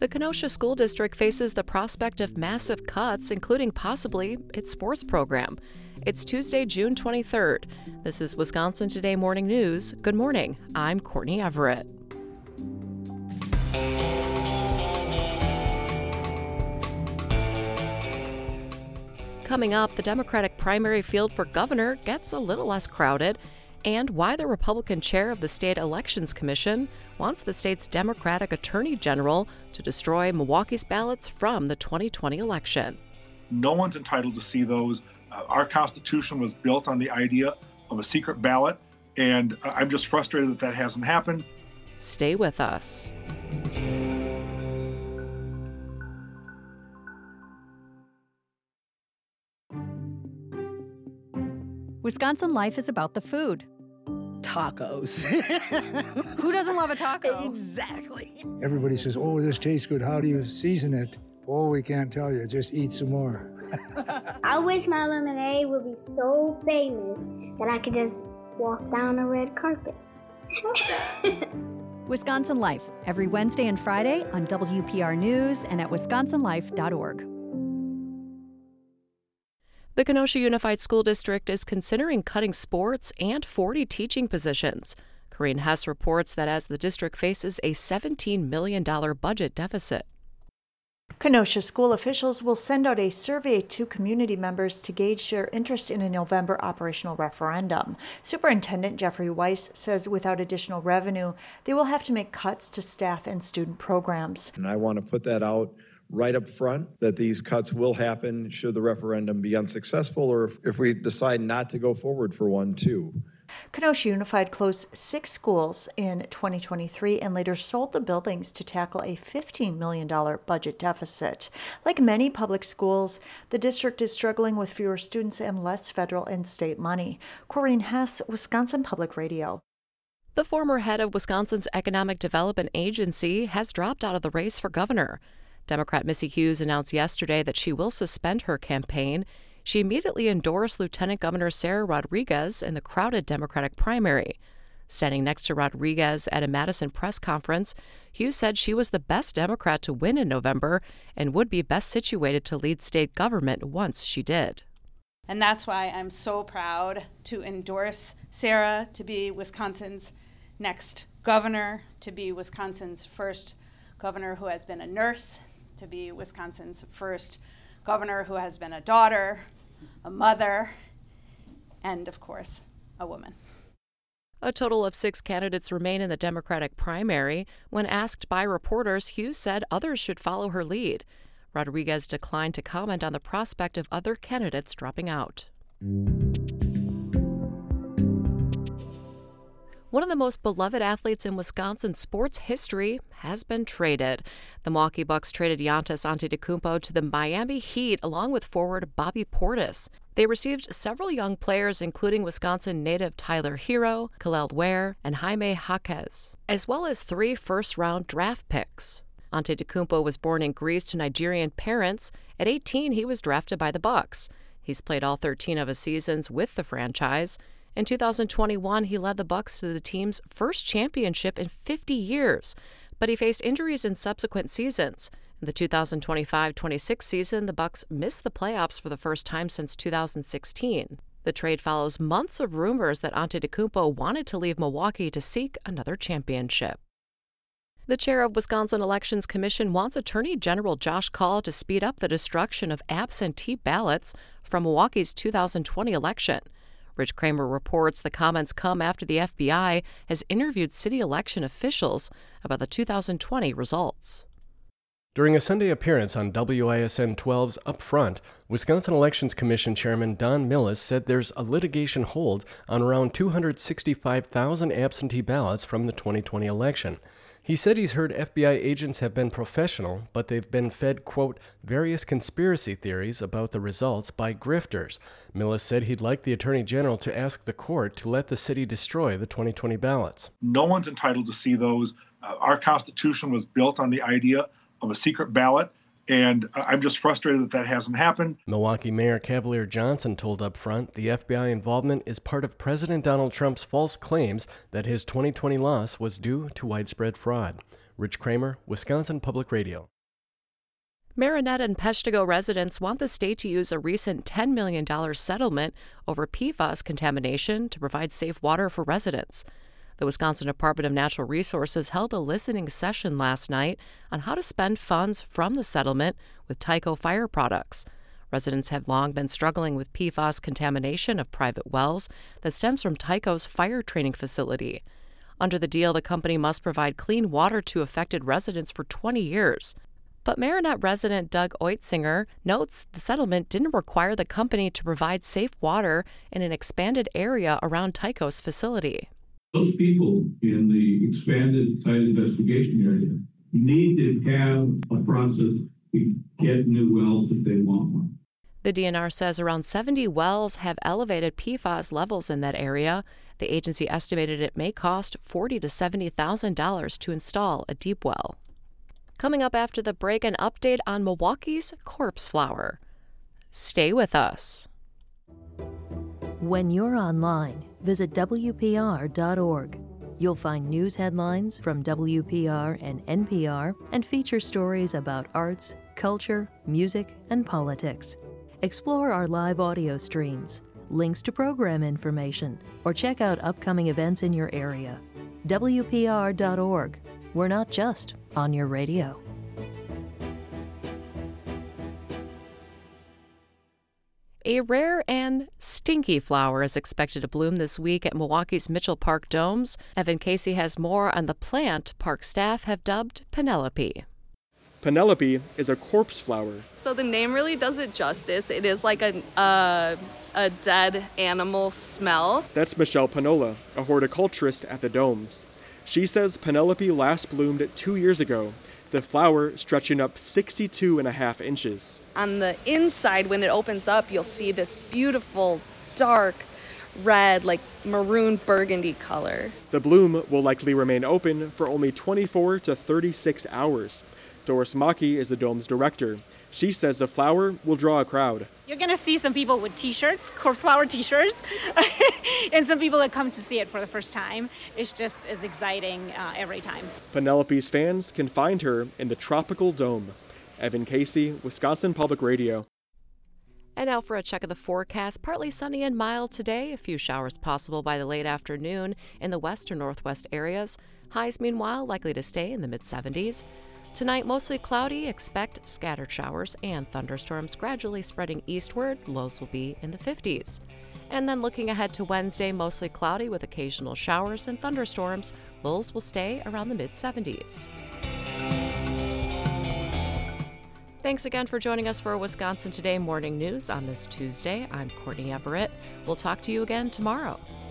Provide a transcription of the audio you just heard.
The Kenosha School District faces the prospect of massive cuts, including possibly its sports program. It's Tuesday, June 23rd. This is Wisconsin Today Morning News. Good morning. I'm Courtney Everett. Coming up, the Democratic primary field for governor gets a little less crowded, and why the Republican chair of the State Elections Commission wants the state's Democratic Attorney General to destroy Milwaukee's ballots from the 2020 election. No one's entitled to see those. Our Constitution was built on the idea of a secret ballot, and I'm just frustrated that that hasn't happened. Stay with us. Wisconsin Life is about the food. Tacos. Who doesn't love a taco? Exactly. Everybody says, oh, this tastes good. How do you season it? Oh, we can't tell you. Just eat some more. I wish my lemonade would be so famous that I could just walk down a red carpet. Wisconsin Life, every Wednesday and Friday on WPR News and at wisconsinlife.org. The Kenosha Unified School District is considering cutting sports and 40 teaching positions. Corinne Hess reports that as the district faces a $17 million budget deficit. Kenosha school officials will send out a survey to community members to gauge their interest in a November operational referendum. Superintendent Jeffrey Weiss says without additional revenue, they will have to make cuts to staff and student programs. And I want to put that out right up front, that these cuts will happen should the referendum be unsuccessful or if we decide not to go forward for one too. Kenosha Unified closed 6 schools in 2023 and later sold the buildings to tackle a $15 million budget deficit. Like many public schools, the district is struggling with fewer students and less federal and state money. Corinne Hess, Wisconsin Public Radio. The former head of Wisconsin's Economic Development Agency has dropped out of the race for governor. Democrat Missy Hughes announced yesterday that she will suspend her campaign. She immediately endorsed Lieutenant Governor Sarah Rodriguez in the crowded Democratic primary. Standing next to Rodriguez at a Madison press conference, Hughes said she was the best Democrat to win in November and would be best situated to lead state government once she did. And that's why I'm so proud to endorse Sarah to be Wisconsin's next governor, to be Wisconsin's first governor who has been a nurse, to be Wisconsin's first governor who has been a daughter, a mother, and of course, a woman. A total of 6 candidates remain in the Democratic primary. When asked by reporters, Hughes said others should follow her lead. Rodriguez declined to comment on the prospect of other candidates dropping out. One of the most beloved athletes in Wisconsin sports history has been traded. The Milwaukee Bucks traded Giannis Antetokounmpo to the Miami Heat along with forward Bobby Portis. They received several young players, including Wisconsin native Tyler Hero, Kel'el Ware, and Jaime Jaquez, as well as 3 first-round draft picks. Antetokounmpo was born in Greece to Nigerian parents. At 18, he was drafted by the Bucks. He's played all 13 of his seasons with the franchise. In 2021, he led the Bucks to the team's first championship in 50 years, but he faced injuries in subsequent seasons. In the 2025-26 season, the Bucks missed the playoffs for the first time since 2016. The trade follows months of rumors that Antetokounmpo wanted to leave Milwaukee to seek another championship. The chair of Wisconsin Elections Commission wants Attorney General Josh Kaul to speed up the destruction of absentee ballots from Milwaukee's 2020 election. Rich Kramer reports the comments come after the FBI has interviewed city election officials about the 2020 results. During a Sunday appearance on WISN 12's Up Front, Wisconsin Elections Commission Chairman Don Millis said there's a litigation hold on around 265,000 absentee ballots from the 2020 election. He said he's heard FBI agents have been professional, but they've been fed, quote, various conspiracy theories about the results by grifters. Millis said he'd like the Attorney General to ask the court to let the city destroy the 2020 ballots. No one's entitled to see those. Our Constitution was built on the idea of a secret ballot, and I'm just frustrated that that hasn't happened. Milwaukee Mayor Cavalier Johnson told Up Front the FBI involvement is part of President Donald Trump's false claims that his 2020 loss was due to widespread fraud. Rich Kramer, Wisconsin Public Radio. Marinette and Peshtigo residents want the state to use a recent $10 million settlement over PFAS contamination to provide safe water for residents. The Wisconsin Department of Natural Resources held a listening session last night on how to spend funds from the settlement with Tyco fire products. Residents have long been struggling with PFAS contamination of private wells that stems from Tyco's fire training facility. Under the deal, the company must provide clean water to affected residents for 20 years. But Marinette resident Doug Oitzinger notes the settlement didn't require the company to provide safe water in an expanded area around Tyco's facility. Those people in the expanded site investigation area need to have a process to get new wells if they want one. The DNR says around 70 wells have elevated PFAS levels in that area. The agency estimated it may cost $40,000 to $70,000 to install a deep well. Coming up after the break, an update on Milwaukee's corpse flower. Stay with us. When you're online, visit WPR.org. You'll find news headlines from WPR and NPR and feature stories about arts, culture, music, and politics. Explore our live audio streams, links to program information, or check out upcoming events in your area. WPR.org. We're not just on your radio. A rare and stinky flower is expected to bloom this week at Milwaukee's Mitchell Park Domes. Evan Casey has more on the plant park staff have dubbed Penelope. Penelope is a corpse flower. So the name really does it justice. It is like a dead animal smell. That's Michelle Panola, a horticulturist at the Domes. She says Penelope last bloomed 2 years ago, the flower stretching up 62.5 inches. On the inside, when it opens up, you'll see this beautiful, dark red, like maroon burgundy color. The bloom will likely remain open for only 24 to 36 hours. Doris Maki is the Dome's director. She says the flower will draw a crowd. You're going to see some people with t-shirts, corpse flower t-shirts, and some people that come to see it for the first time. It's just as exciting every time. Penelope's fans can find her in the Tropical Dome. Evan Casey, Wisconsin Public Radio. And now for a check of the forecast. Partly sunny and mild today. A few showers possible by the late afternoon in the west or northwest areas. Highs, meanwhile, likely to stay in the mid-70s. Tonight, mostly cloudy. Expect scattered showers and thunderstorms gradually spreading eastward. Lows will be in the 50s. And then looking ahead to Wednesday, mostly cloudy with occasional showers and thunderstorms. Lows will stay around the mid-70s. Thanks again for joining us for Wisconsin Today Morning News on this Tuesday. I'm Courtney Everett. We'll talk to you again tomorrow.